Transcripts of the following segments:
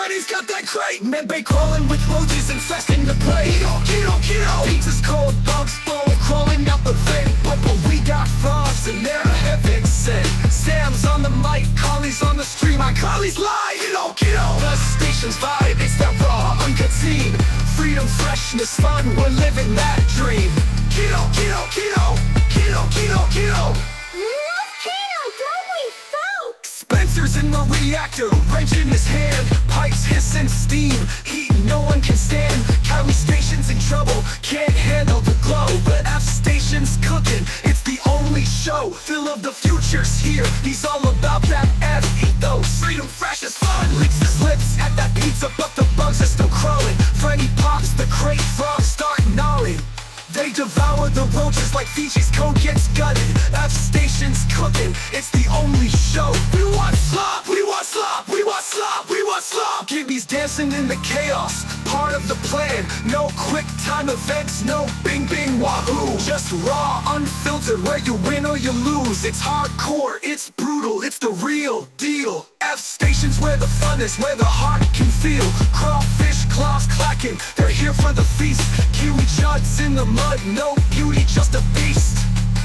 Freddy's got that crate. Medbay crawling with roaches infesting the plate. Keto. Pizza's cold, bugs full, crawling out the vent. But we got frogs and they're heaven sent. Sam's on the mic, Collie's on the stream. My Collie's live. Keto. The station's vibe, it's that raw, uncut scene. Freedom, freshness, fun, we're living that dream. Keto. Love keto, don't we, folks? Spencer's in the reactor, wrench in his hand. Pipes hissing steam, heat no one can stand. Cowie Station's in trouble, can't handle the glow. But F Station's cooking, it's the only show. Phil of the future's here, he's all about that F ethos. Freedom, fresh as fun, licks his lips at that pizza, but the bugs are still crawling. Freddy pops the crate, frogs start gnawing. They devour the roaches like Fiji's code gets gutted. F Station's cooking, it's the only show. We want slop, we want slop, we want slop, we want slop. Gibby's dancing in the chaos, part of the plan. No quick time events, no bing bing wahoo. Just raw, unfiltered, where you win or you lose. It's hardcore, it's brutal, it's the real deal. F Station's where the fun is, where the heart can feel. Crawfish, claws clacking, they're here for the feast. Kiwi Judd's in the mud, no beauty, just a beast.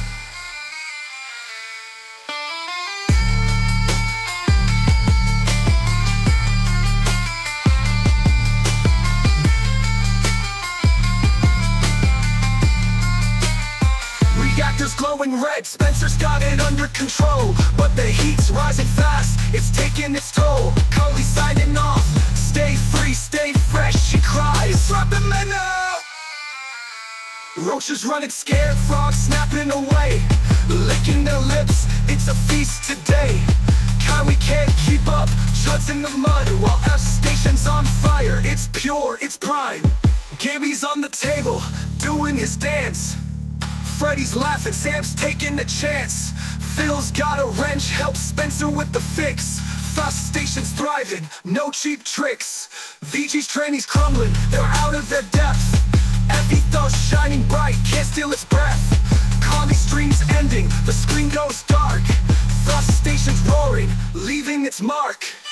Reactors glowing red, Spencer's got it under control. But the heat's rising fast, it's taking its toll. Cully signing off, stay free, stay fresh, she cries. Drop the men out! Roaches running scared, frogs snapping away. Licking their lips, it's a feast today. Cowie can't keep up, Judd's in the mud. While F Station's on fire, it's pure, it's prime. Gibby's on the table, doing his dance. Freddy's laughing, Sam's taking a chance. Phil's got a wrench, helps Spencer with the fix. F Station's thriving, no cheap tricks. VG's trannies crumbling, they're out of their depth. F ethos shining bright, can't steal its breath. Comedy stream's ending, the screen goes dark. F Station's roaring, leaving its mark.